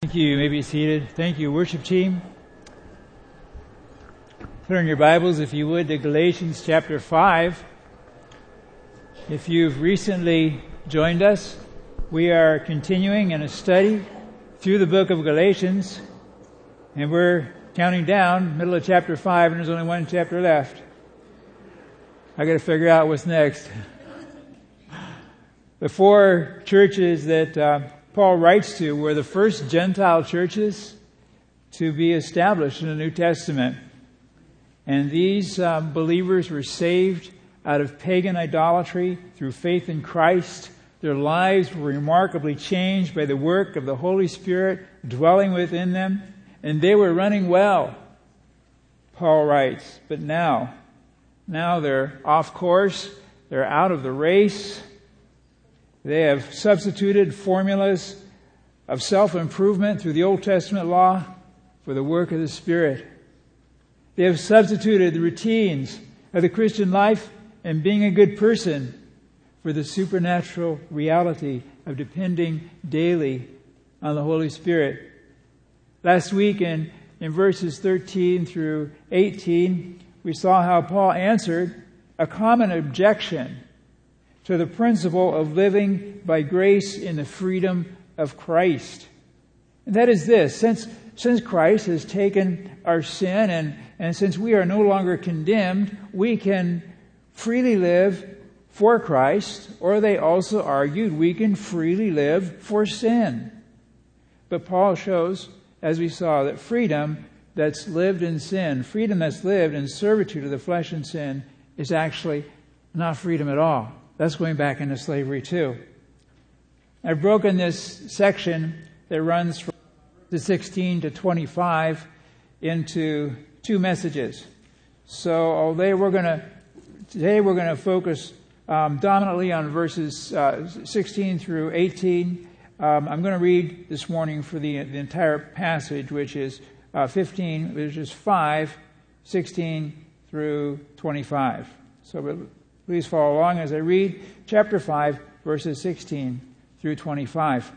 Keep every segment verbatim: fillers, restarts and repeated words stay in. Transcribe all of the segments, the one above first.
Thank you. You may be seated. Thank you, worship team. Turn your Bibles, if you would, to Galatians chapter five. If you've recently joined us, we are continuing in a study through the book of Galatians, and we're counting down, middle of chapter five, and there's only one chapter left. I got to figure out what's next. The four churches that uh, Paul writes to were the first Gentile churches to be established in the New Testament. And these um, believers were saved out of pagan idolatry through faith in Christ. Their lives were remarkably changed by the work of the Holy Spirit dwelling within them. And they were running well, Paul writes. But now, now they're off course. They're out of the race. They have substituted formulas of self-improvement through the Old Testament law for the work of the Spirit. They have substituted the routines of the Christian life and being a good person for the supernatural reality of depending daily on the Holy Spirit. Last week in, in verses thirteen through eighteen, we saw how Paul answered a common objection to the principle of living by grace in the freedom of Christ. And that is this: since since Christ has taken our sin and, and since we are no longer condemned, we can freely live for Christ, or they also argued we can freely live for sin. But Paul shows, as we saw, that freedom that's lived in sin, freedom that's lived in servitude of the flesh and sin, is actually not freedom at all. That's going back into slavery too. I've broken this section that runs from sixteen to twenty-five into two messages. So although we're going to today we're going to focus um, dominantly on verses uh, sixteen through eighteen. Um, I'm going to read this morning for the, the entire passage, which is uh, fifteen, which is five, sixteen through twenty-five. So we'll, please follow along as I read chapter five, verses sixteen through twenty-five.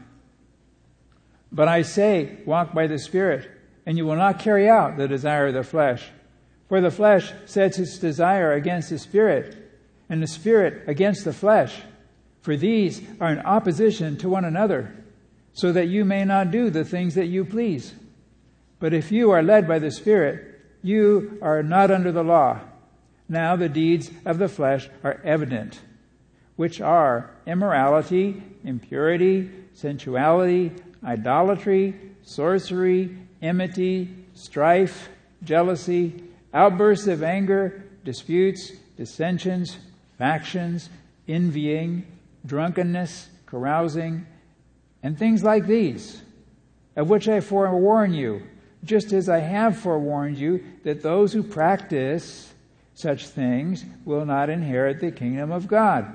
But I say, walk by the Spirit, and you will not carry out the desire of the flesh. For the flesh sets its desire against the Spirit, and the Spirit against the flesh. For these are in opposition to one another, so that you may not do the things that you please. But if you are led by the Spirit, you are not under the law. Now the deeds of the flesh are evident, which are immorality, impurity, sensuality, idolatry, sorcery, enmity, strife, jealousy, outbursts of anger, disputes, dissensions, factions, envying, drunkenness, carousing, and things like these, of which I forewarn you, just as I have forewarned you, that those who practice such things will not inherit the kingdom of God.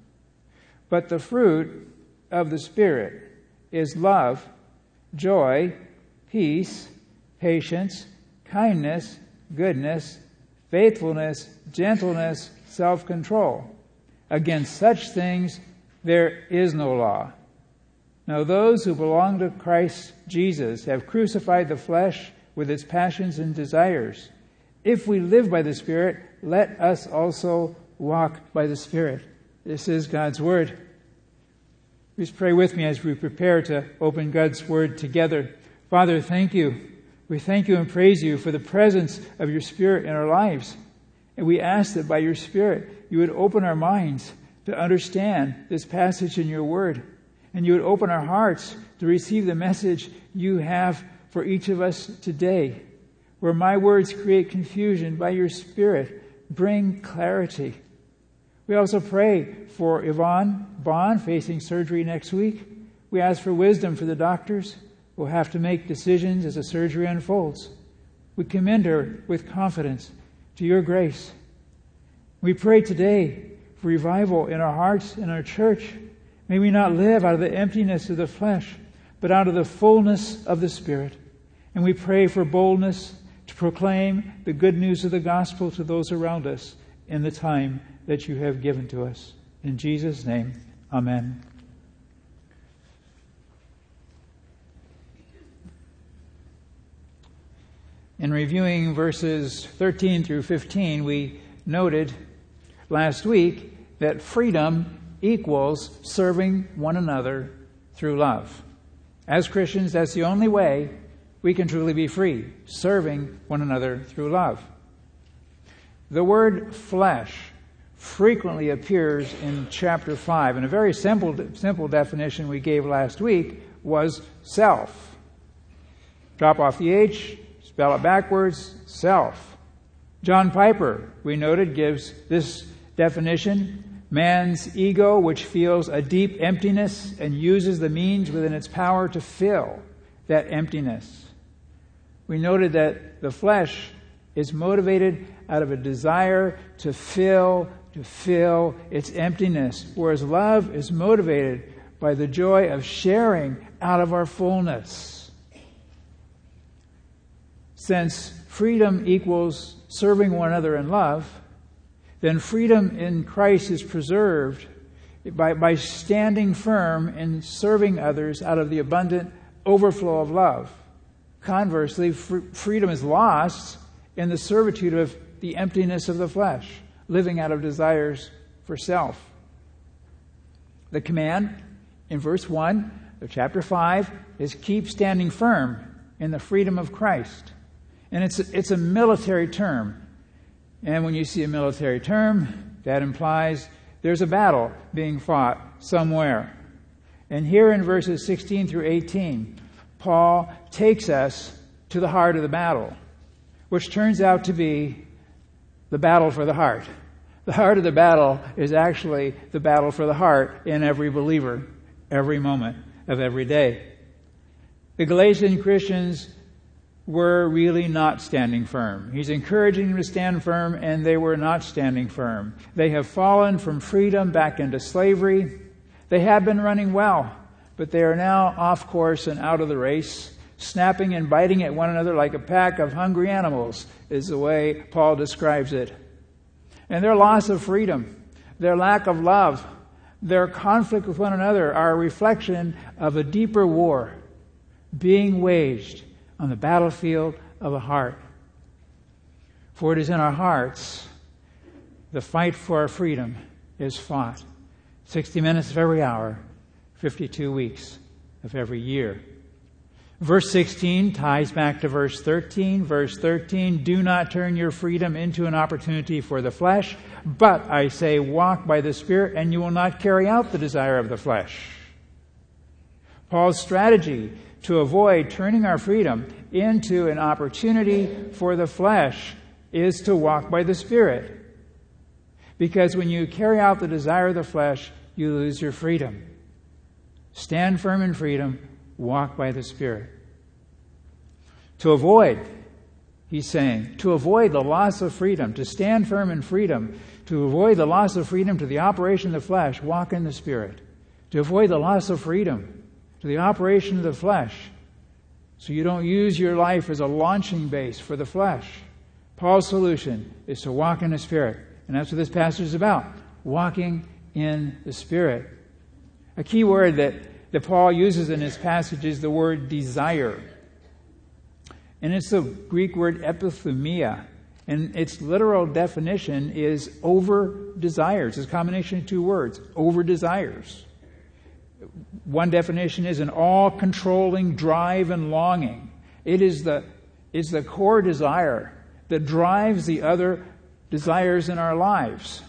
But the fruit of the Spirit is love, joy, peace, patience, kindness, goodness, faithfulness, gentleness, self-control. Against such things there is no law. Now those who belong to Christ Jesus have crucified the flesh with its passions and desires. If we live by the Spirit, let us also walk by the Spirit. This is God's Word. Please pray with me as we prepare to open God's Word together. Father, thank you. We thank you and praise you for the presence of your Spirit in our lives. And we ask that by your Spirit, you would open our minds to understand this passage in your Word. And you would open our hearts to receive the message you have for each of us today. Where my words create confusion, by your Spirit, bring clarity. We also pray for Yvonne Bond facing surgery next week. We ask for wisdom for the doctors who will have to make decisions as the surgery unfolds. We commend her with confidence to your grace. We pray today for revival in our hearts and our church. May we not live out of the emptiness of the flesh, but out of the fullness of the Spirit. And we pray for boldness to proclaim the good news of the gospel to those around us in the time that you have given to us. In Jesus' name, amen. In reviewing verses thirteen through fifteen, we noted last week that freedom equals serving one another through love. As Christians, that's the only way we can truly be free, serving one another through love. The word flesh frequently appears in chapter five, and a very simple, simple definition we gave last week was self. Drop off the H, spell it backwards, self. John Piper, we noted, gives this definition: man's ego, which feels a deep emptiness and uses the means within its power to fill that emptiness. We noted that the flesh is motivated out of a desire to fill, to fill its emptiness, whereas love is motivated by the joy of sharing out of our fullness. Since freedom equals serving one another in love, then freedom in Christ is preserved by, by standing firm in serving others out of the abundant overflow of love. Conversely, fr- freedom is lost in the servitude of the emptiness of the flesh, living out of desires for self. The command in verse one of chapter five is keep standing firm in the freedom of Christ. And it's a, it's a military term. And when you see a military term, that implies there's a battle being fought somewhere. And here in verses sixteen through eighteen, Paul takes us to the heart of the battle, which turns out to be the battle for the heart. The heart of the battle is actually the battle for the heart in every believer, every moment of every day. The Galatian Christians were really not standing firm. He's encouraging them to stand firm, and they were not standing firm. They have fallen from freedom back into slavery. They have been running well, but they are now off course and out of the race, snapping and biting at one another like a pack of hungry animals, is the way Paul describes it. And their loss of freedom, their lack of love, their conflict with one another are a reflection of a deeper war being waged on the battlefield of the heart. For it is in our hearts the fight for our freedom is fought. sixty minutes of every hour, fifty-two weeks of every year. Verse sixteen ties back to verse thirteen. Verse thirteen, do not turn your freedom into an opportunity for the flesh, but I say walk by the Spirit and you will not carry out the desire of the flesh. Paul's strategy to avoid turning our freedom into an opportunity for the flesh is to walk by the Spirit. Because when you carry out the desire of the flesh, you lose your freedom. Stand firm in freedom, walk by the Spirit. To avoid, he's saying, to avoid the loss of freedom, to stand firm in freedom, to avoid the loss of freedom to the operation of the flesh, walk in the Spirit. To avoid the loss of freedom to the operation of the flesh, so you don't use your life as a launching base for the flesh. Paul's solution is to walk in the Spirit. And that's what this passage is about, walking in the Spirit. A key word that, that Paul uses in his passage is the word desire. And it's the Greek word epithumia. And its literal definition is over desires. It's a combination of two words, over desires. One definition is an all-controlling drive and longing. It is the, is the core desire that drives the other desires in our lives.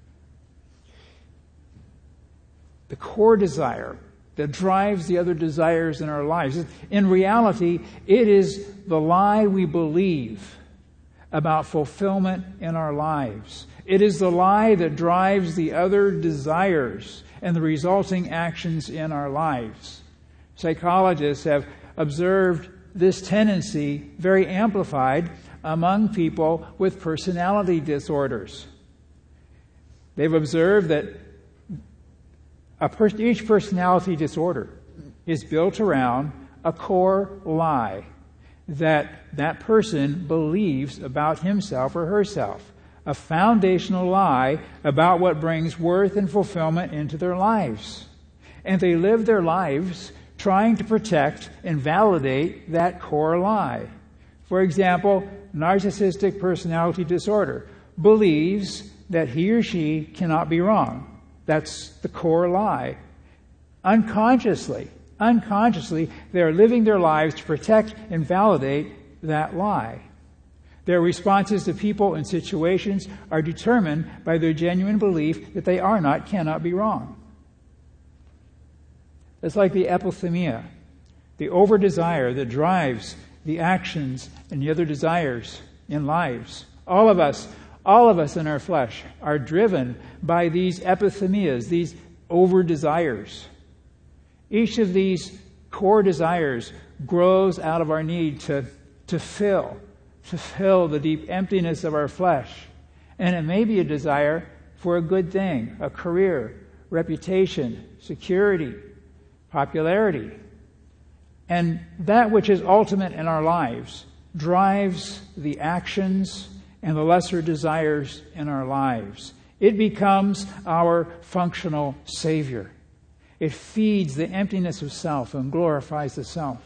The core desire that drives the other desires in our lives. In reality, it is the lie we believe about fulfillment in our lives. It is the lie that drives the other desires and the resulting actions in our lives. Psychologists have observed this tendency very amplified among people with personality disorders. They've observed that a per- each personality disorder is built around a core lie that that person believes about himself or herself. A foundational lie about what brings worth and fulfillment into their lives. And they live their lives trying to protect and validate that core lie. For example, narcissistic personality disorder believes that he or she cannot be wrong. That's the core lie. Unconsciously, unconsciously, they are living their lives to protect and validate that lie. Their responses to people and situations are determined by their genuine belief that they are not, cannot be wrong. It's like the epithemia, the over-desire that drives the actions and the other desires in lives. All of us, all of us in our flesh are driven by these epithemias, these over-desires. Each of these core desires grows out of our need to, to fill, to fill the deep emptiness of our flesh. And it may be a desire for a good thing, a career, reputation, security, popularity. And that which is ultimate in our lives drives the actions and the lesser desires in our lives. It becomes our functional Savior. It feeds the emptiness of self and glorifies the self.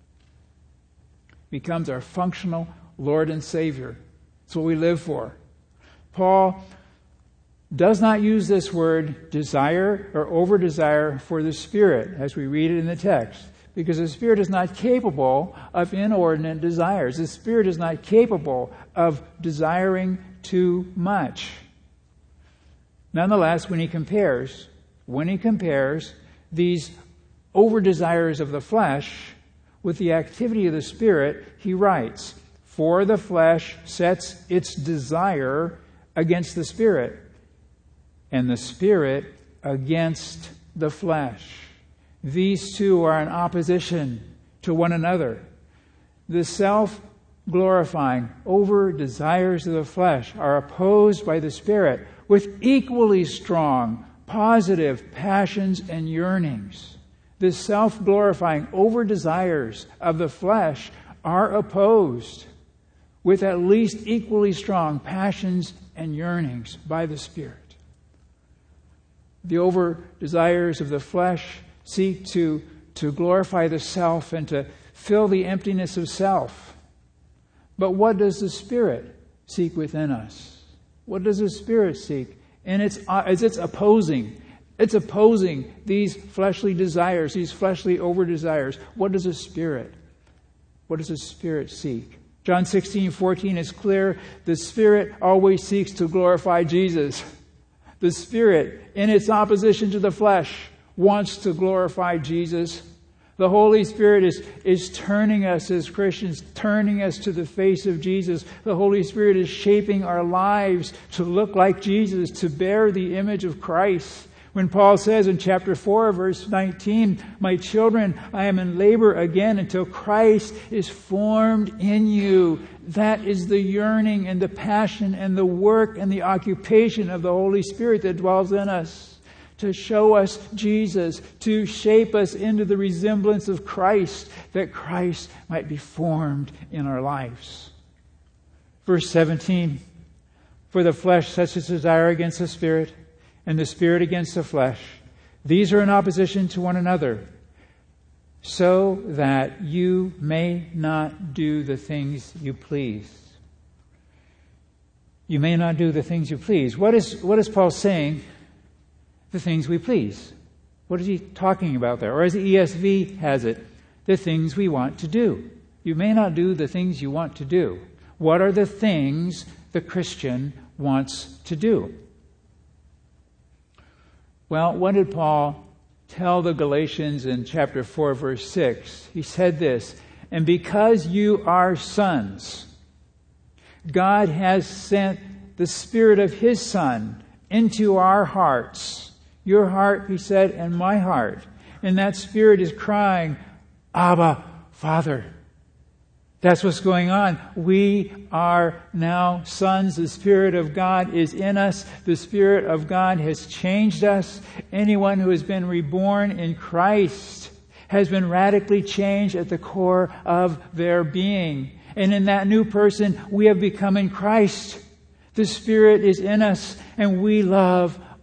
It becomes our functional Lord and Savior. That's what we live for. Paul does not use this word desire or over-desire for the Spirit as we read it in the text, because the Spirit is not capable of inordinate desires. The Spirit is not capable of desiring too much. Nonetheless, when he compares, when he compares these over-desires of the flesh with the activity of the Spirit, he writes, "For the flesh sets its desire against the Spirit, and the Spirit against the flesh." These two are in opposition to one another. The self-glorifying over-desires of the flesh are opposed by the Spirit with equally strong, positive passions and yearnings. The self-glorifying over-desires of the flesh are opposed with at least equally strong passions and yearnings by the Spirit. The over-desires of the flesh seek to, to glorify the self and to fill the emptiness of self. But what does the Spirit seek within us? What does the Spirit seek? And it's, uh, as it's opposing, it's opposing these fleshly desires, these fleshly over-desires. What does the Spirit, what does the Spirit seek? John sixteen fourteen is clear. The Spirit always seeks to glorify Jesus. The Spirit, in its opposition to the flesh, wants to glorify Jesus. The Holy Spirit is, is turning us as Christians, turning us to the face of Jesus. The Holy Spirit is shaping our lives to look like Jesus, to bear the image of Christ. When Paul says in chapter four, verse nineteen, "My children, I am in labor again until Christ is formed in you." That is the yearning and the passion and the work and the occupation of the Holy Spirit that dwells in us. To show us Jesus, to shape us into the resemblance of Christ, that Christ might be formed in our lives. Verse seventeen, "For the flesh sets its desire against the Spirit, and the Spirit against the flesh. These are in opposition to one another, so that you may not do the things you please." You may not do the things you please. What is, what is Paul saying? The things we please. What is he talking about there? Or as the E S V has it, the things we want to do. You may not do the things you want to do. What are the things the Christian wants to do? Well, what did Paul tell the Galatians in chapter four, verse six? He said this, "And because you are sons, God has sent the Spirit of His Son into our hearts." Your heart, he said, and my heart. And that Spirit is crying, "Abba, Father." That's what's going on. We are now sons. The Spirit of God is in us. The Spirit of God has changed us. Anyone who has been reborn in Christ has been radically changed at the core of their being. And in that new person, we have become in Christ. The Spirit is in us, and we love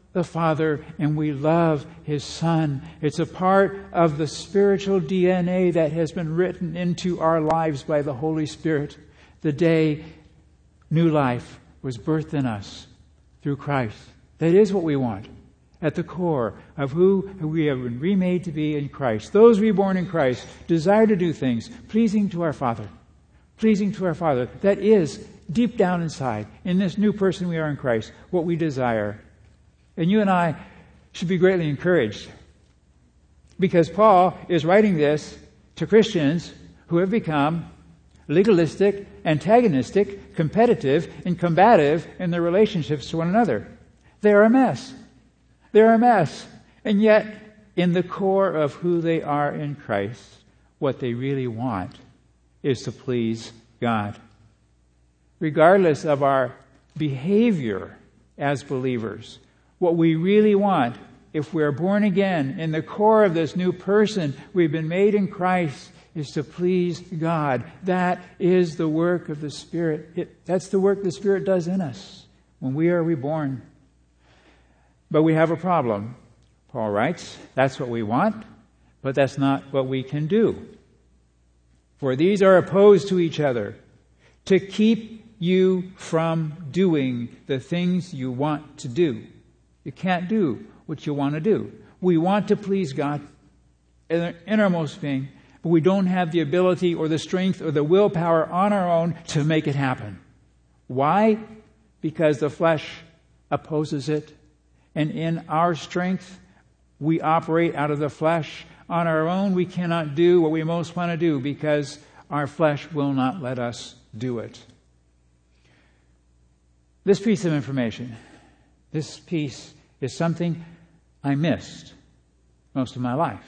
the Father and we love His Son. It's a part of the spiritual D N A that has been written into our lives by the Holy Spirit the day new life was birthed in us through Christ. That is what we want at the core of who we have been remade to be in Christ. Those reborn in Christ desire to do things pleasing to our Father. Pleasing to our Father. That is, deep down inside, in this new person we are in Christ, what we desire. And you and I should be greatly encouraged, because Paul is writing this to Christians who have become legalistic, antagonistic, competitive, and combative in their relationships to one another. They're a mess. They're a mess. And yet, in the core of who they are in Christ, what they really want is to please God. Regardless of our behavior as believers, what we really want, if we're born again, in the core of this new person we've been made in Christ, is to please God. That is the work of the Spirit. It, that's the work the Spirit does in us when we are reborn. But we have a problem. Paul writes, that's what we want, but that's not what we can do. For these are opposed to each other, to keep you from doing the things you want to do. You can't do what you want to do. We want to please God in our innermost being, but we don't have the ability or the strength or the willpower on our own to make it happen. Why? Because the flesh opposes it. And in our strength, we operate out of the flesh. On our own, we cannot do what we most want to do because our flesh will not let us do it. This piece of information, this piece is something I missed most of my life.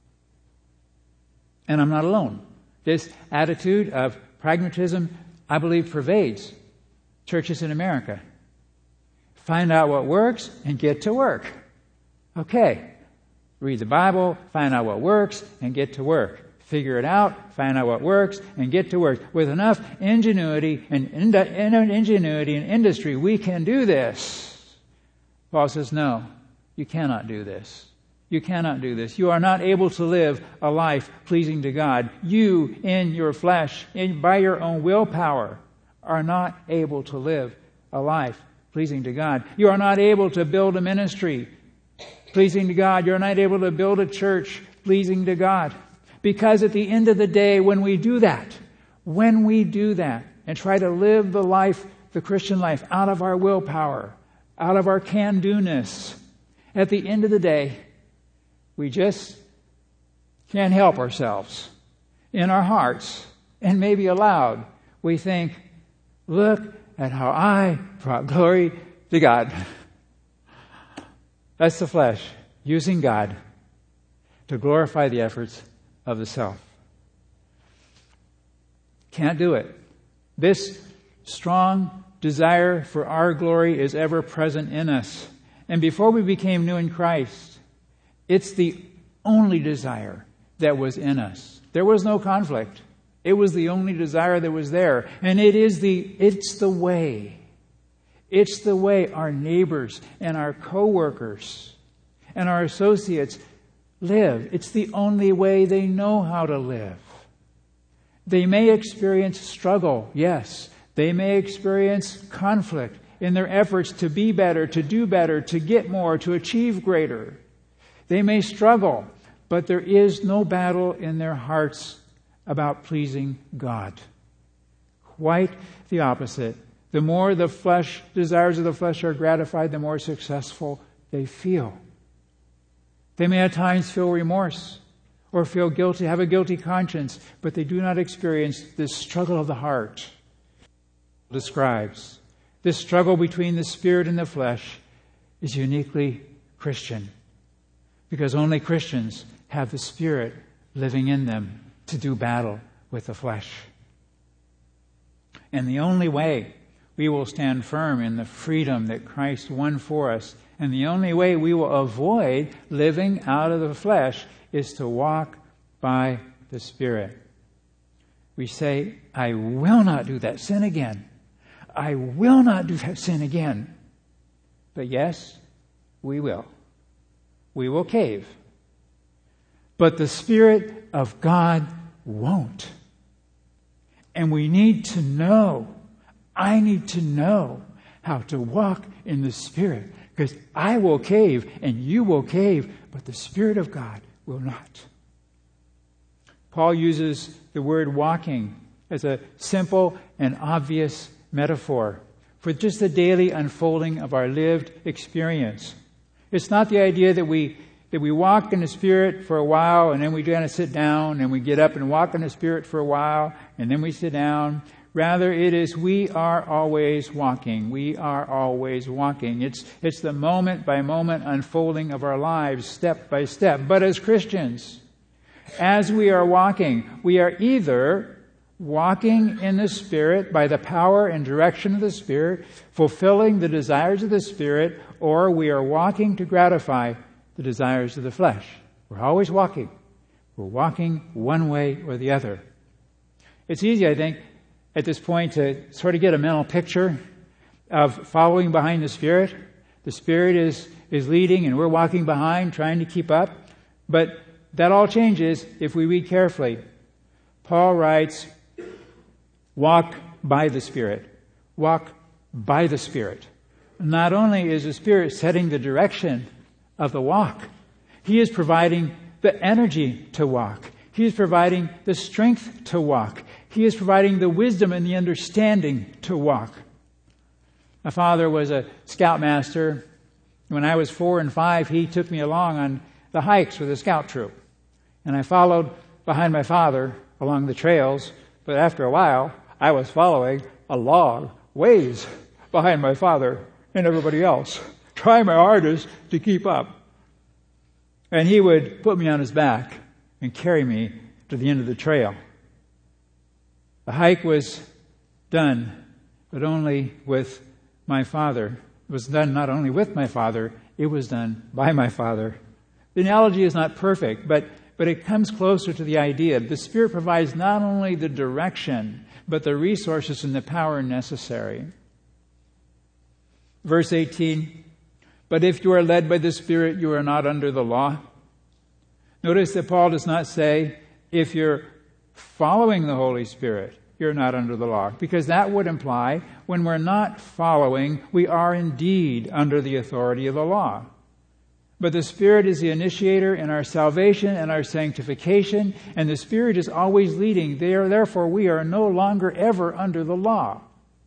And I'm not alone. This attitude of pragmatism, I believe, pervades churches in America. Find out what works and get to work. Okay. Read the Bible, find out what works, and get to work. Figure it out, find out what works, and get to work. With enough ingenuity and ingenuity and industry, we can do this. Paul says, no, you cannot do this. You cannot do this. You are not able to live a life pleasing to God. You, in your flesh, in, by your own willpower, are not able to live a life pleasing to God. You are not able to build a ministry pleasing to God. You're not able to build a church pleasing to God. Because at the end of the day, when we do that, when we do that and try to live the life, the Christian life, out of our willpower, out of our can-do-ness, at the end of the day, we just can't help ourselves. In our hearts, and maybe aloud, we think, look at how I brought glory to God. That's the flesh, using God to glorify the efforts of the self. Can't do it. This strong desire for our glory is ever present in us. And before we became new in Christ, it's the only desire that was in us. There was no conflict. It was the only desire that was there. And it is the, it's the way. It's the way our neighbors and our co-workers and our associates live. It's the only way they know how to live. They may experience struggle, yes. They may experience conflict in their efforts to be better, to do better, to get more, to achieve greater. They may struggle, but there is no battle in their hearts about pleasing God. Quite the opposite. The more the flesh, desires of the flesh are gratified, the more successful they feel. They may at times feel remorse or feel guilty, have a guilty conscience, but they do not experience this struggle of the heart. It describes this struggle between the spirit and the flesh is uniquely Christian, because only Christians have the Spirit living in them to do battle with the flesh. And the only way we will stand firm in the freedom that Christ won for us, and the only way we will avoid living out of the flesh, is to walk by the Spirit. We say, I will not do that sin again. I will not do that sin again. But yes, we will. We will cave. But the Spirit of God won't. And we need to know, I need to know how to walk in the Spirit. Because I will cave and you will cave, but the Spirit of God will not. Paul uses the word walking as a simple and obvious metaphor for just the daily unfolding of our lived experience. It's not the idea that we that we walk in the Spirit for a while and then we kind of sit down and we get up and walk in the Spirit for a while and then we sit down. Rather, it is we are always walking. We are always walking. It's, it's the moment by moment unfolding of our lives, step by step. But as Christians, as we are walking, we are either walking in the Spirit by the power and direction of the Spirit, fulfilling the desires of the Spirit, or we are walking to gratify the desires of the flesh. We're always walking. We're walking one way or the other. It's easy, I think, at this point to sort of get a mental picture of following behind the Spirit. The Spirit is, is leading and we're walking behind, trying to keep up. But that all changes if we read carefully. Paul writes, walk by the Spirit. Walk by the Spirit. Not only is the Spirit setting the direction of the walk, He is providing the energy to walk. He is providing the strength to walk. He is providing the wisdom and the understanding to walk. My father was a scoutmaster. When I was four and five, he took me along on the hikes with a scout troop. And I followed behind my father along the trails. But after a while, I was following a long ways behind my father and everybody else, trying my hardest to keep up. And he would put me on his back and carry me to the end of the trail. The hike was done, but only with my father. It was done not only with my father, it was done by my father. The analogy is not perfect, but, but it comes closer to the idea. The Spirit provides not only the direction, but the resources and the power necessary. Verse eighteen, but if you are led by the Spirit, you are not under the law. Notice that Paul does not say, if you're following the Holy Spirit, you're not under the law. Because that would imply when we're not following, we are indeed under the authority of the law. But the Spirit is the initiator in our salvation and our sanctification, and the Spirit is always leading. Therefore, we are no longer ever under the law.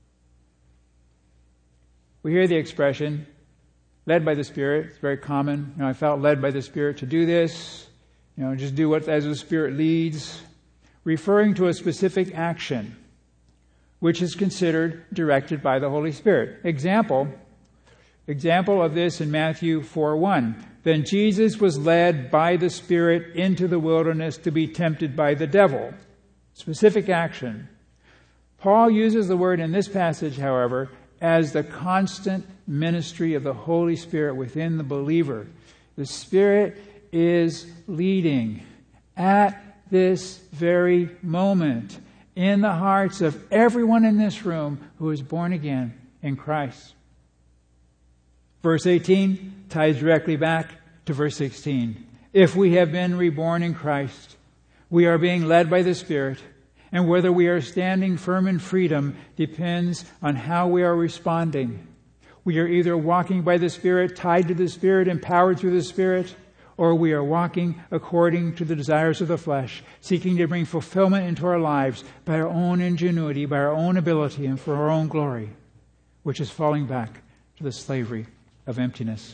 We hear the expression, led by the Spirit. It's very common. You know, I felt led by the Spirit to do this. You know, just do what as the Spirit leads. Referring to a specific action, which is considered directed by the Holy Spirit. Example, example of this in Matthew four one. Then Jesus was led by the Spirit into the wilderness to be tempted by the devil. Specific action. Paul uses the word in this passage, however, as the constant ministry of the Holy Spirit within the believer. The Spirit is leading at this very moment in the hearts of everyone in this room who is born again in Christ. Verse eighteen ties directly back to verse sixteen. If we have been reborn in Christ, we are being led by the Spirit, and whether we are standing firm in freedom depends on how we are responding. We are either walking by the Spirit, tied to the Spirit, empowered through the Spirit, or we are walking according to the desires of the flesh, seeking to bring fulfillment into our lives by our own ingenuity, by our own ability, and for our own glory, which is falling back to the slavery of emptiness.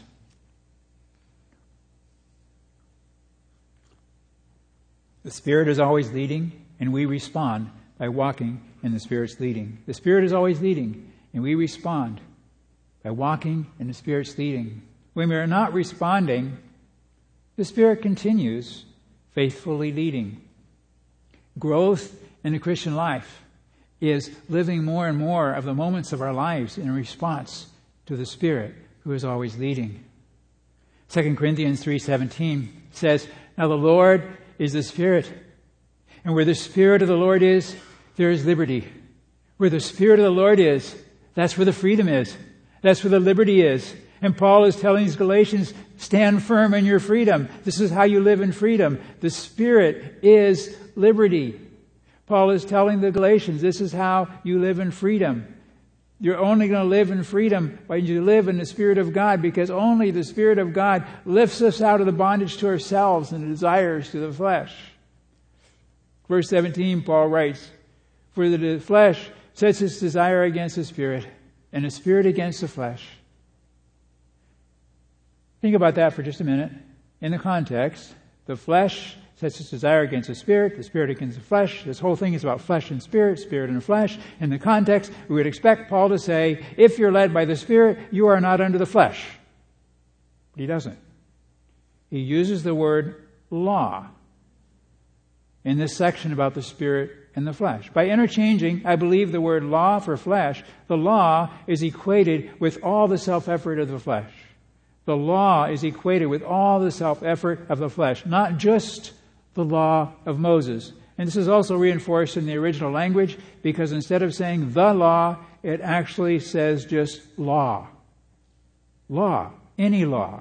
The Spirit is always leading, and we respond by walking in the Spirit's leading. The Spirit is always leading, and we respond by walking in the Spirit's leading. When we are not responding, the Spirit continues faithfully leading. Growth in the Christian life is living more and more of the moments of our lives in response to the Spirit who is always leading. Second Corinthians three seventeen says, now the Lord is the Spirit, and where the Spirit of the Lord is, there is liberty. Where the Spirit of the Lord is, that's where the freedom is. That's where the liberty is. And Paul is telling these Galatians, stand firm in your freedom. This is how you live in freedom. The Spirit is liberty. Paul is telling the Galatians, this is how you live in freedom. You're only going to live in freedom when you live in the Spirit of God, because only the Spirit of God lifts us out of the bondage to ourselves and the desires to the flesh. Verse seventeen, Paul writes, for the flesh sets its desire against the Spirit, and the Spirit against the flesh. Think about that for just a minute. In the context, the flesh sets its desire against the Spirit, the Spirit against the flesh. This whole thing is about flesh and spirit, spirit and flesh. In the context, we would expect Paul to say, if you're led by the Spirit, you are not under the flesh. But he doesn't. He uses the word law in this section about the Spirit and the flesh. By interchanging, I believe, the word law for flesh, the law is equated with all the self-effort of the flesh. The law is equated with all the self-effort of the flesh, not just the law of Moses. And this is also reinforced in the original language, because instead of saying the law, it actually says just law. Law. Any law.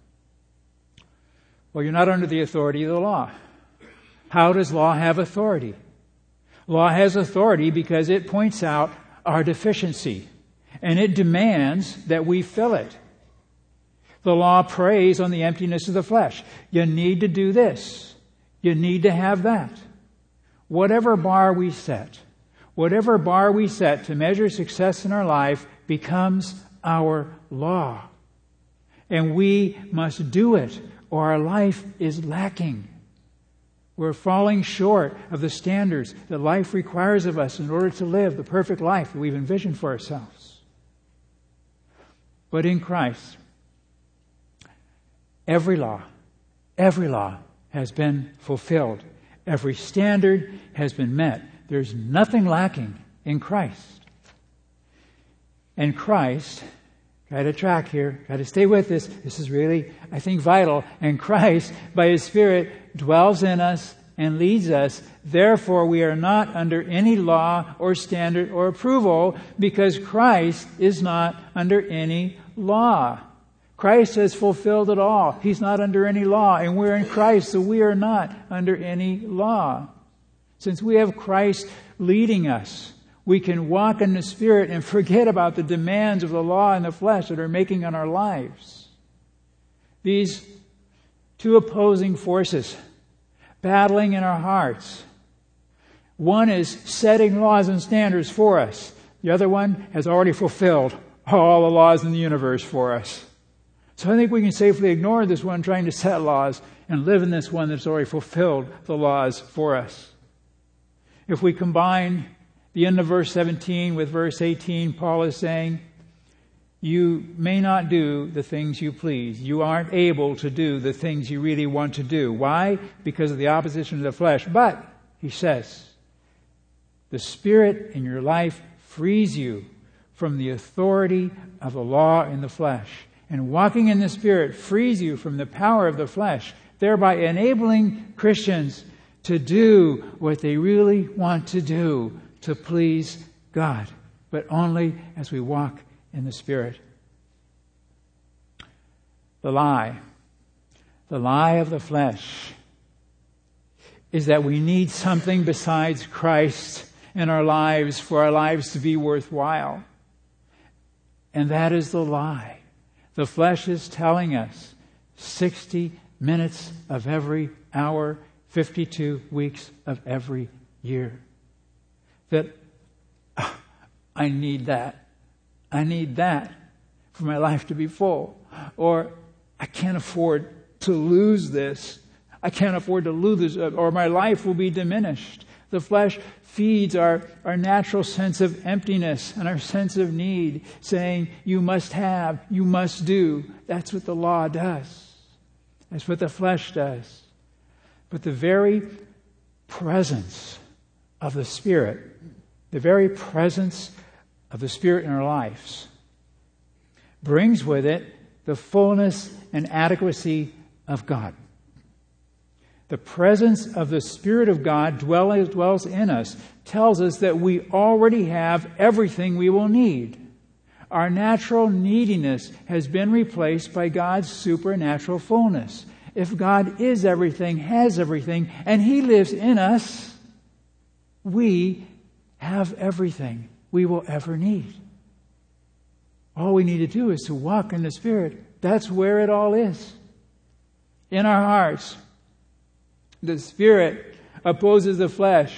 Well, you're not under the authority of the law. How does law have authority? Law has authority because it points out our deficiency, and it demands that we fill it. The law preys on the emptiness of the flesh. You need to do this. You need to have that. Whatever bar we set, whatever bar we set to measure success in our life becomes our law. And we must do it, or our life is lacking. We're falling short of the standards that life requires of us in order to live the perfect life that we've envisioned for ourselves. But in Christ, every law, every law has been fulfilled. Every standard has been met. There's nothing lacking in Christ. And Christ, try to track here, try to stay with this. This is really, I think, vital. And Christ, by His Spirit, dwells in us and leads us. Therefore, we are not under any law or standard or approval, because Christ is not under any law. Christ has fulfilled it all. He's not under any law, and we're in Christ, so we are not under any law. Since we have Christ leading us, we can walk in the Spirit and forget about the demands of the law and the flesh that are making on our lives. These two opposing forces battling in our hearts. One is setting laws and standards for us. The other one has already fulfilled all the laws in the universe for us. So I think we can safely ignore this one trying to set laws and live in this one that's already fulfilled the laws for us. If we combine the end of verse seventeen with verse eighteen, Paul is saying, you may not do the things you please. You aren't able to do the things you really want to do. Why? Because of the opposition of the flesh. But, he says, the Spirit in your life frees you from the authority of the law in the flesh. And walking in the Spirit frees you from the power of the flesh, thereby enabling Christians to do what they really want to do, to please God, but only as we walk in the Spirit. The lie, the lie of the flesh, is that we need something besides Christ in our lives for our lives to be worthwhile. And that is the lie. The flesh is telling us sixty minutes of every hour, fifty-two weeks of every year. That oh, I need that. I need that for my life to be full. Or I can't afford to lose this. I can't afford to lose this, or my life will be diminished. The flesh feeds our, our natural sense of emptiness and our sense of need, saying, you must have, you must do. That's what the law does. That's what the flesh does. But the very presence of the Spirit, the very presence of the Spirit in our lives, brings with it the fullness and adequacy of God. The presence of the Spirit of God dwells in us, tells us that we already have everything we will need. Our natural neediness has been replaced by God's supernatural fullness. If God is everything, has everything, and He lives in us, we have everything we will ever need. All we need to do is to walk in the Spirit. That's where it all is. In our hearts. The Spirit opposes the flesh.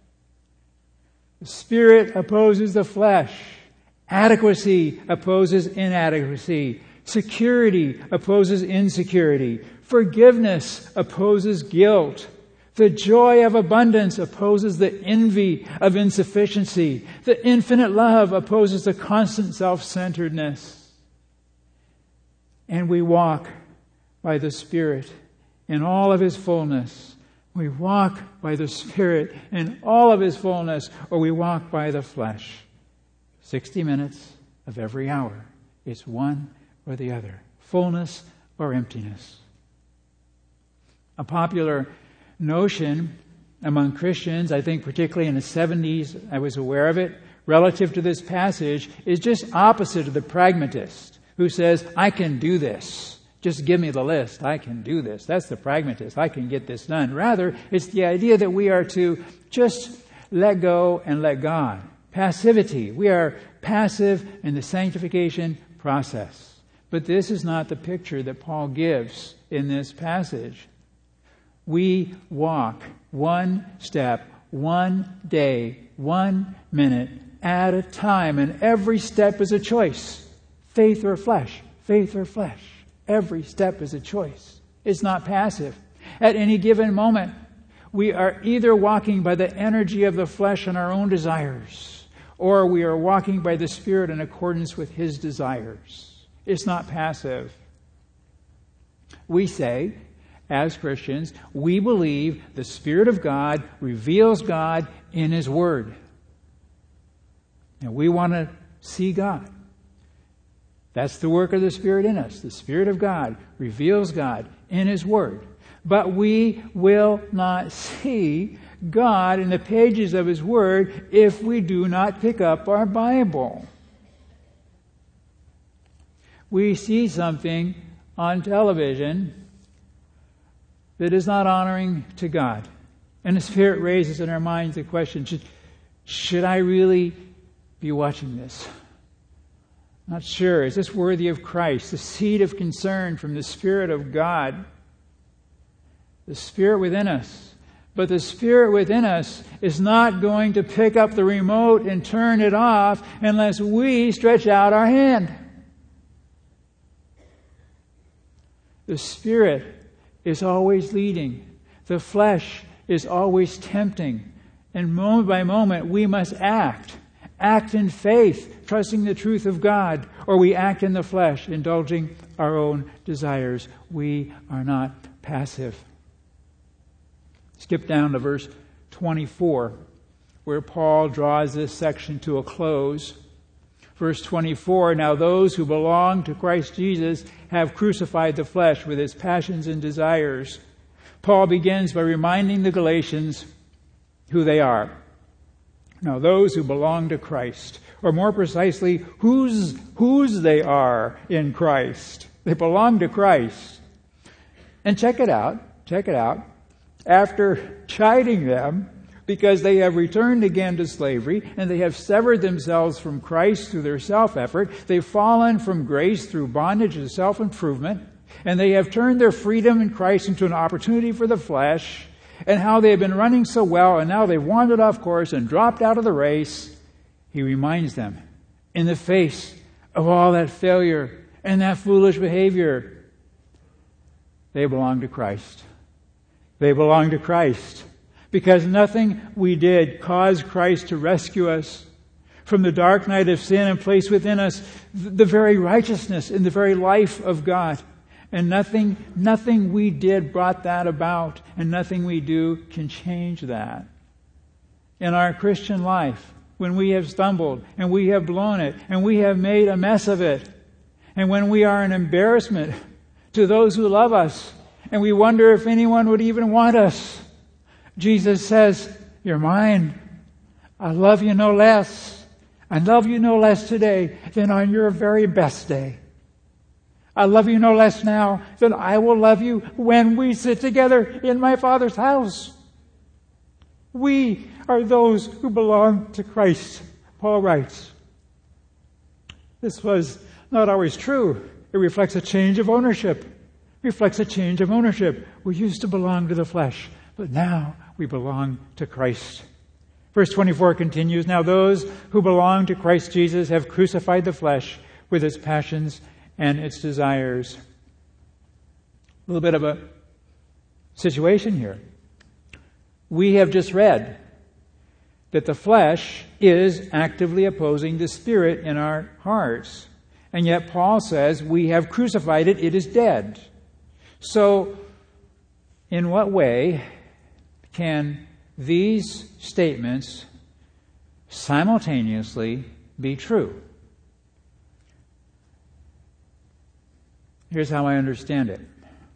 The Spirit opposes the flesh. Adequacy opposes inadequacy. Security opposes insecurity. Forgiveness opposes guilt. The joy of abundance opposes the envy of insufficiency. The infinite love opposes the constant self-centeredness. And we walk by the Spirit in all of His fullness. We walk by the Spirit in all of His fullness, or we walk by the flesh. Sixty minutes of every hour. It's one or the other. Fullness or emptiness. A popular notion among Christians, I think particularly in the seventies, I was aware of it, relative to this passage, is just opposite of the pragmatist who says, I can do this. Just give me the list. I can do this. That's the pragmatist. I can get this done. Rather, it's the idea that we are to just let go and let God. Passivity. We are passive in the sanctification process. But this is not the picture that Paul gives in this passage. We walk one step, one day, one minute at a time. And every step is a choice. Faith or flesh. Faith or flesh. Every step is a choice. It's not passive. At any given moment, we are either walking by the energy of the flesh and our own desires, or we are walking by the Spirit in accordance with His desires. It's not passive. We say, as Christians, we believe the Spirit of God reveals God in His Word. And we want to see God. That's the work of the Spirit in us. The Spirit of God reveals God in His Word. But we will not see God in the pages of His Word if we do not pick up our Bible. We see something on television that is not honoring to God. And the Spirit raises in our minds the question, should, should I really be watching this? Not sure. Is this worthy of Christ? The seed of concern from the Spirit of God. The Spirit within us. But the Spirit within us is not going to pick up the remote and turn it off unless we stretch out our hand. The Spirit is always leading. The flesh is always tempting. And moment by moment, we must act. Act in faith, trusting the truth of God. Or we act in the flesh, indulging our own desires. We are not passive. Skip down to verse twenty-four, where Paul draws this section to a close. Verse twenty-four, now those who belong to Christ Jesus have crucified the flesh with its passions and desires. Paul begins by reminding the Galatians who they are. Now those who belong to Christ, or more precisely, whose, whose they are in Christ. They belong to Christ. And check it out, check it out. After chiding them, because they have returned again to slavery and they have severed themselves from Christ through their self-effort. They've fallen from grace through bondage to self-improvement. And they have turned their freedom in Christ into an opportunity for the flesh. And how they have been running so well and now they've wandered off course and dropped out of the race. He reminds them, in the face of all that failure and that foolish behavior, they belong to Christ. They belong to Christ. Because nothing we did caused Christ to rescue us from the dark night of sin and place within us the very righteousness and the very life of God. And nothing, nothing we did brought that about, and nothing we do can change that. In our Christian life, when we have stumbled and we have blown it and we have made a mess of it, and when we are an embarrassment to those who love us, and we wonder if anyone would even want us, Jesus says, you're mine. I love you no less. I love you no less today than on your very best day. I love you no less now than I will love you when we sit together in my Father's house. We are those who belong to Christ, Paul writes. This was not always true. It reflects a change of ownership. It reflects a change of ownership. We used to belong to the flesh, but now we belong to Christ. Verse twenty-four continues, now those who belong to Christ Jesus have crucified the flesh with its passions and its desires. A little bit of a situation here. We have just read that the flesh is actively opposing the Spirit in our hearts. And yet Paul says we have crucified it, it is dead. So, in what way can these statements simultaneously be true? Here's how I understand it.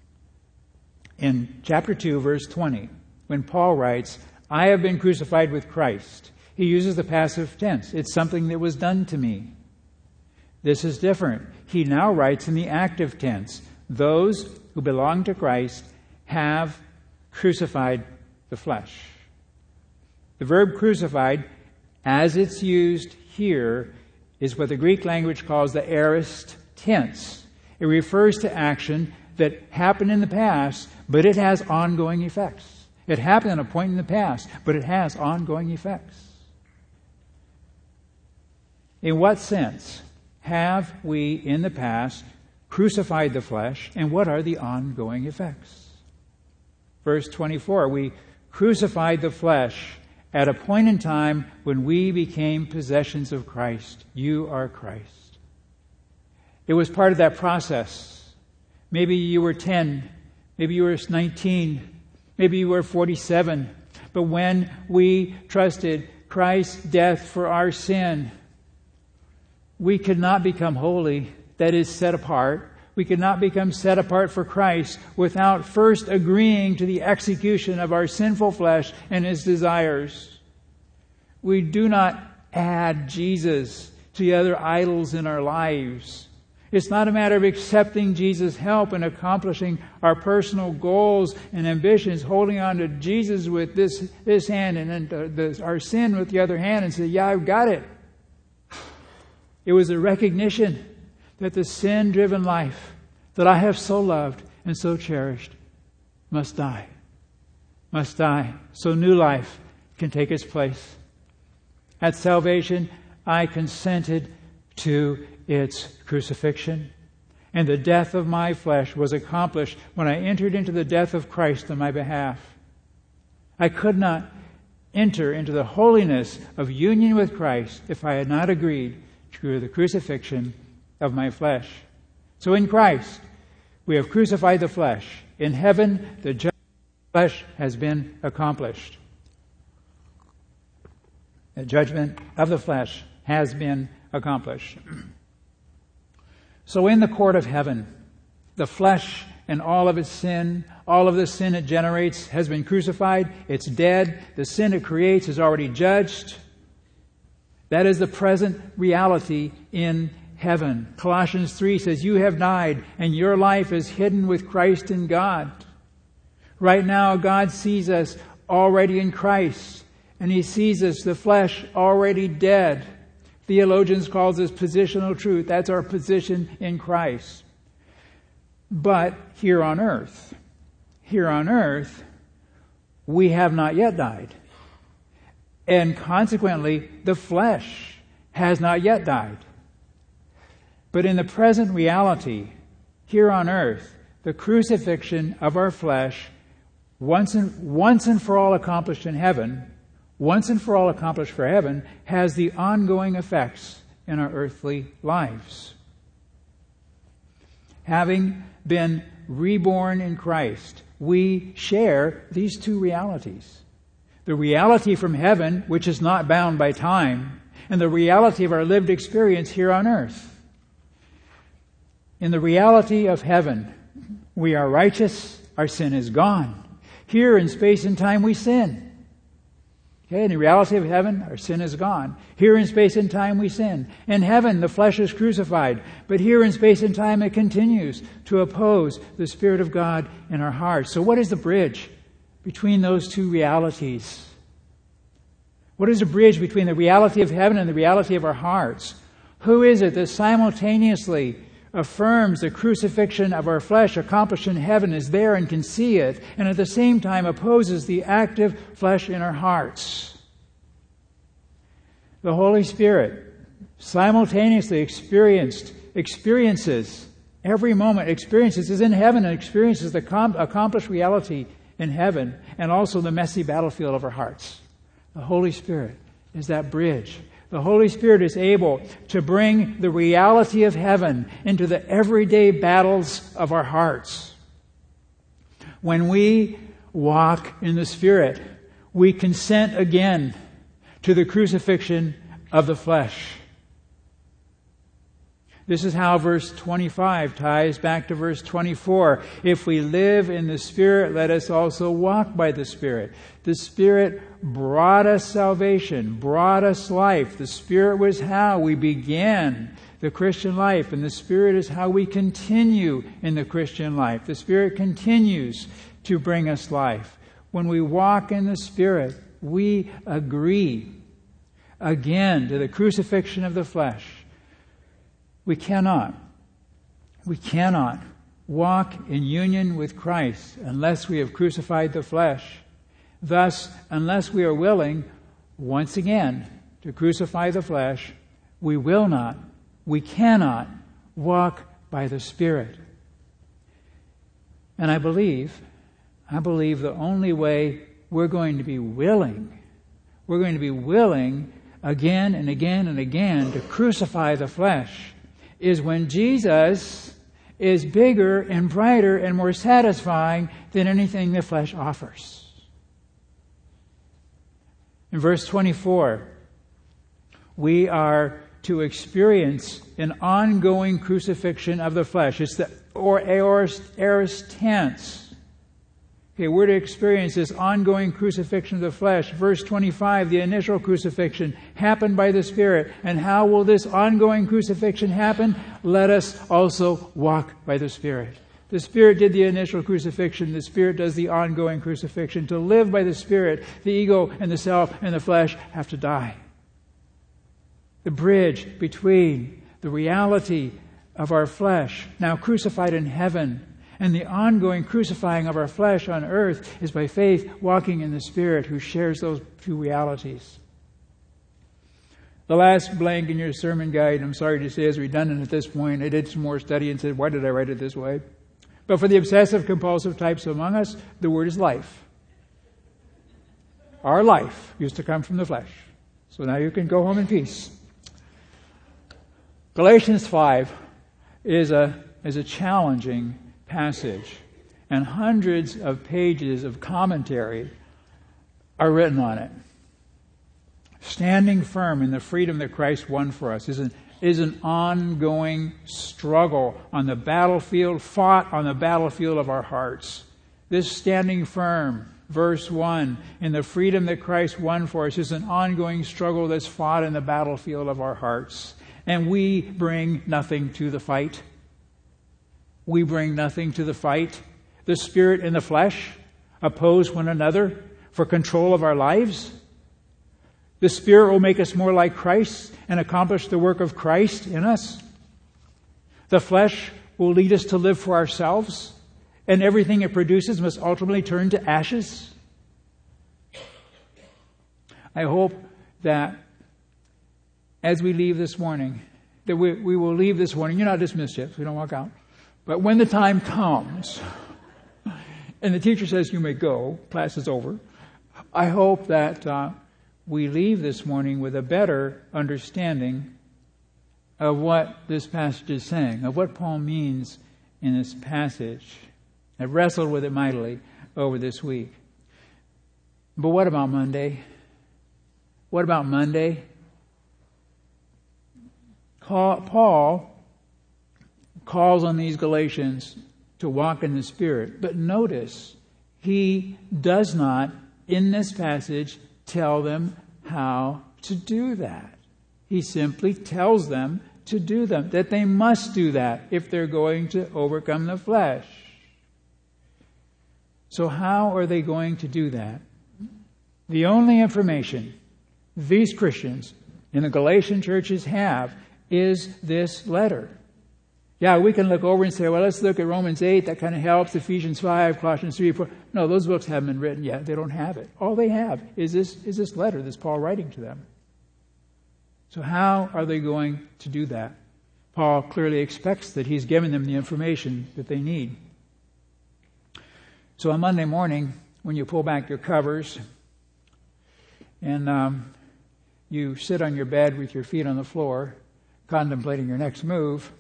In chapter two, verse twenty, when Paul writes, I have been crucified with Christ, he uses the passive tense. It's something that was done to me. This is different. He now writes in the active tense, those who belong to Christ have crucified the flesh. The verb crucified, as it's used here, is what the Greek language calls the aorist tense. It refers to action that happened in the past, but it has ongoing effects. It happened at a point in the past, but it has ongoing effects. In what sense have we in the past crucified the flesh, and what are the ongoing effects? Verse twenty-four, we crucified the flesh at a point in time when we became possessions of Christ. You are Christ. It was part of that process. Maybe you were ten, maybe you were nineteen, maybe you were forty-seven. But when we trusted Christ's death for our sin, we could not become holy, that is, set apart. We could not become set apart for Christ without first agreeing to the execution of our sinful flesh and its desires. We do not add Jesus to the other idols in our lives. It's not a matter of accepting Jesus' help and accomplishing our personal goals and ambitions, holding on to Jesus with this, this hand and then the, the, our sin with the other hand and say, yeah, I've got it. It was a recognition that the sin-driven life that I have so loved and so cherished must die. Must die. So new life can take its place. At salvation, I consented to its crucifixion. And the death of my flesh was accomplished when I entered into the death of Christ on my behalf. I could not enter into the holiness of union with Christ if I had not agreed to the crucifixion of my flesh. So in Christ, we have crucified the flesh. In heaven, the judgment of the flesh has been accomplished. The judgment of the flesh has been accomplished. So in the court of heaven, the flesh and all of its sin, all of the sin it generates has been crucified. It's dead. The sin it creates is already judged. That is the present reality in heaven. Colossians three says, you have died and your life is hidden with Christ in God. Right now, God sees us already in Christ, and He sees us, the flesh, already dead. Theologians call this positional truth. That's our position in Christ. But here on earth, here on earth, we have not yet died. And consequently, the flesh has not yet died. But in the present reality, here on earth, the crucifixion of our flesh, once and, once and for all accomplished in heaven, once and for all accomplished for heaven, has the ongoing effects in our earthly lives. Having been reborn in Christ, we share these two realities. The reality from heaven, which is not bound by time, and the reality of our lived experience here on earth. In the reality of heaven, we are righteous, our sin is gone. Here in space and time we sin. Okay, in the reality of heaven, our sin is gone. Here in space and time, we sin. In heaven, the flesh is crucified. But here in space and time, it continues to oppose the Spirit of God in our hearts. So what is the bridge between those two realities? What is the bridge between the reality of heaven and the reality of our hearts? Who is it that simultaneously affirms the crucifixion of our flesh accomplished in heaven is there and can see it, and at the same time opposes the active flesh in our hearts? The Holy Spirit simultaneously experienced, experiences, every moment experiences, is in heaven and experiences the com- accomplished reality in heaven and also the messy battlefield of our hearts. The Holy Spirit is that bridge. The Holy Spirit is able to bring the reality of heaven into the everyday battles of our hearts. When we walk in the Spirit, we consent again to the crucifixion of the flesh. This is how verse twenty-five ties back to verse twenty-four. If we live in the Spirit, let us also walk by the Spirit. The Spirit brought us salvation, brought us life. The Spirit was how we began the Christian life, and the Spirit is how we continue in the Christian life. The Spirit continues to bring us life. When we walk in the Spirit, we agree again to the crucifixion of the flesh. We cannot, we cannot walk in union with Christ unless we have crucified the flesh. Thus, unless we are willing, once again, to crucify the flesh, we will not, we cannot walk by the Spirit. And I believe, I believe the only way we're going to be willing, we're going to be willing again and again and again to crucify the flesh is when Jesus is bigger and brighter and more satisfying than anything the flesh offers. In verse twenty-four, we are to experience an ongoing crucifixion of the flesh. It's the or aorist, aorist tense. Okay, we're to experience this ongoing crucifixion of the flesh. Verse twenty-five, the initial crucifixion happened by the Spirit. And how will this ongoing crucifixion happen? Let us also walk by the Spirit. The Spirit did the initial crucifixion. The Spirit does the ongoing crucifixion. To live by the Spirit, the ego and the self and the flesh have to die. The bridge between the reality of our flesh, now crucified in heaven, and the ongoing crucifying of our flesh on earth is by faith walking in the Spirit who shares those two realities. The last blank in your sermon guide, I'm sorry to say, is redundant at this point. I did some more study and said, why did I write it this way? But for the obsessive compulsive types among us, the word is life. Our life used to come from the flesh. So now you can go home in peace. Galatians five is a, is a challenging passage, and hundreds of pages of commentary are written on it. Standing firm in the freedom that Christ won for us is an, is an ongoing struggle on the battlefield, fought on the battlefield of our hearts. This standing firm, verse one, in the freedom that Christ won for us is an ongoing struggle that's fought in the battlefield of our hearts. And we bring nothing to the fight. We bring nothing to the fight. The Spirit and the flesh oppose one another for control of our lives. The Spirit will make us more like Christ and accomplish the work of Christ in us. The flesh will lead us to live for ourselves, and everything it produces must ultimately turn to ashes. I hope that as we leave this morning, that we, we will leave this morning. You're not dismissed yet, so we don't walk out. But when the time comes, and the teacher says you may go, class is over, I hope that uh, we leave this morning with a better understanding of what this passage is saying, of what Paul means in this passage. I've wrestled with it mightily over this week. But what about Monday? What about Monday? Paul calls on these Galatians to walk in the Spirit. But notice, he does not, in this passage, tell them how to do that. He simply tells them to do them, that they must do that if they're going to overcome the flesh. So how are they going to do that? The only information these Christians in the Galatian churches have is this letter. Yeah, we can look over and say, well, let's look at Romans eight. That kind of helps. Ephesians five, Colossians three, four. No, those books haven't been written yet. They don't have it. All they have is this, is this letter that's Paul writing to them. So how are they going to do that? Paul clearly expects that he's given them the information that they need. So on Monday morning, when you pull back your covers and um, you sit on your bed with your feet on the floor, contemplating your next move,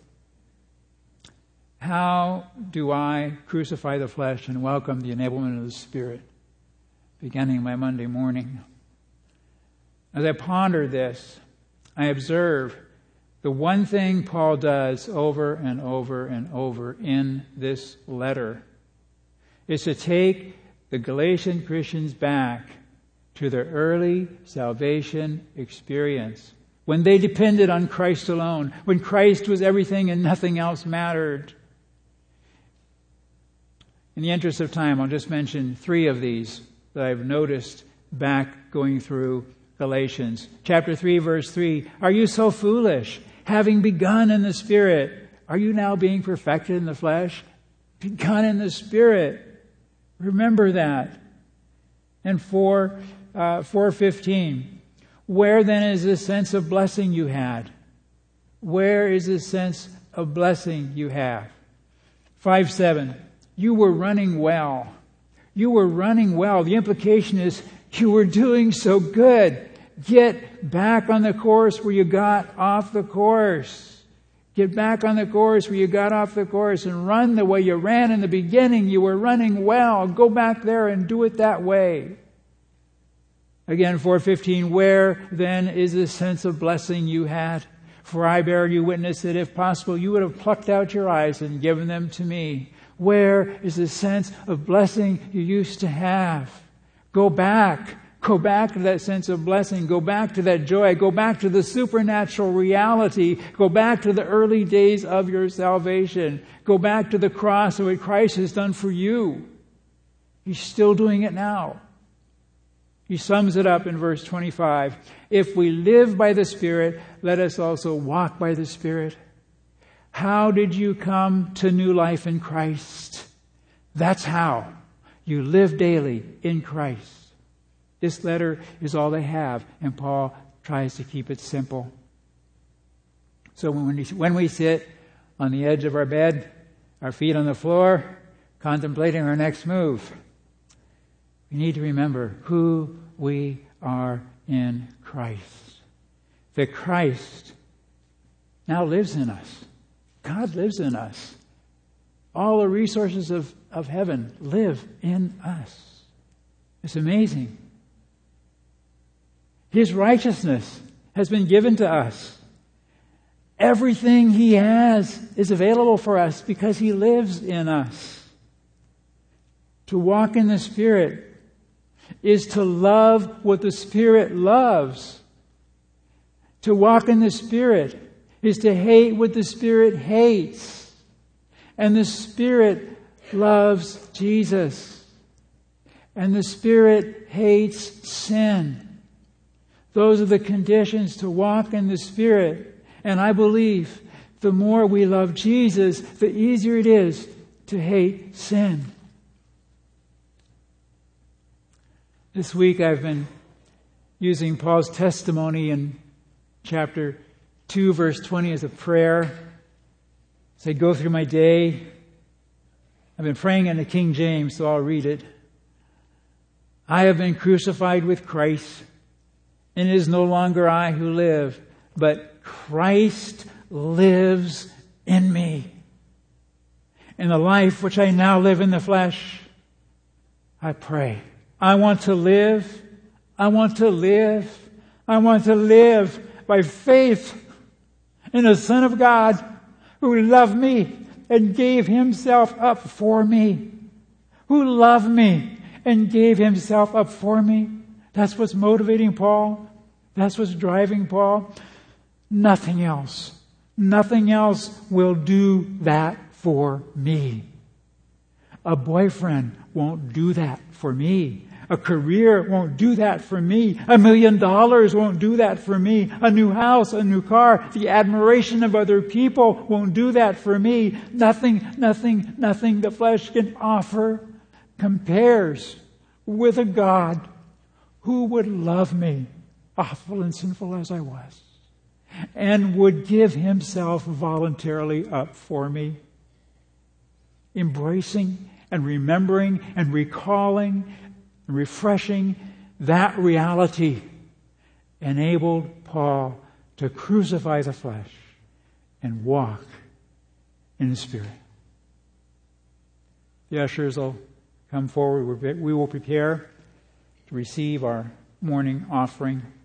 how do I crucify the flesh and welcome the enablement of the Spirit, beginning my Monday morning? As I ponder this, I observe the one thing Paul does over and over and over in this letter is to take the Galatian Christians back to their early salvation experience, when they depended on Christ alone, when Christ was everything and nothing else mattered. In the interest of time, I'll just mention three of these that I've noticed back going through Galatians. Chapter three, verse three. Are you so foolish? Having begun in the Spirit, are you now being perfected in the flesh? Begun in the Spirit. Remember that. And four, uh, four fifteen. Where then is this sense of blessing you had? Where is this sense of blessing you have? five seven. You were running well. You were running well. The implication is you were doing so good. Get back on the course where you got off the course. Get back on the course where you got off the course and run the way you ran in the beginning. You were running well. Go back there and do it that way. Again, four fifteen, where then is the sense of blessing you had? For I bear you witness that if possible, you would have plucked out your eyes and given them to me. Where is the sense of blessing you used to have? Go back. Go back to that sense of blessing. Go back to that joy. Go back to the supernatural reality. Go back to the early days of your salvation. Go back to the cross and what Christ has done for you. He's still doing it now. He sums it up in verse twenty-five. If we live by the Spirit, let us also walk by the Spirit. How did you come to new life in Christ? That's how. You live daily in Christ. This letter is all they have, and Paul tries to keep it simple. So when we, when we sit on the edge of our bed, our feet on the floor, contemplating our next move, we need to remember who we are in Christ. That Christ now lives in us. God lives in us. All the resources of, of heaven live in us. It's amazing. His righteousness has been given to us. Everything He has is available for us because He lives in us. To walk in the Spirit is to love what the Spirit loves. To walk in the Spirit is to hate what the Spirit hates. And the Spirit loves Jesus. And the Spirit hates sin. Those are the conditions to walk in the Spirit. And I believe the more we love Jesus, the easier it is to hate sin. This week I've been using Paul's testimony in chapter two, verse twenty as a prayer. As I go through my day, I've been praying in the King James, so I'll read it. I have been crucified with Christ, and it is no longer I who live, but Christ lives in me. In the life which I now live in the flesh, I pray. I want to live. I want to live. I want to live by faith in the Son of God who loved me and gave Himself up for me. Who loved me and gave Himself up for me. That's what's motivating Paul. That's what's driving Paul. Nothing else. Nothing else will do that for me. A boyfriend won't do that for me. A career won't do that for me. A million dollars won't do that for me. A new house, a new car, the admiration of other people won't do that for me. Nothing, nothing, nothing the flesh can offer compares with a God who would love me, awful and sinful as I was, and would give himself voluntarily up for me. Embracing and remembering and recalling and refreshing that reality enabled Paul to crucify the flesh and walk in the Spirit. The ushers will come forward. We will prepare to receive our morning offering.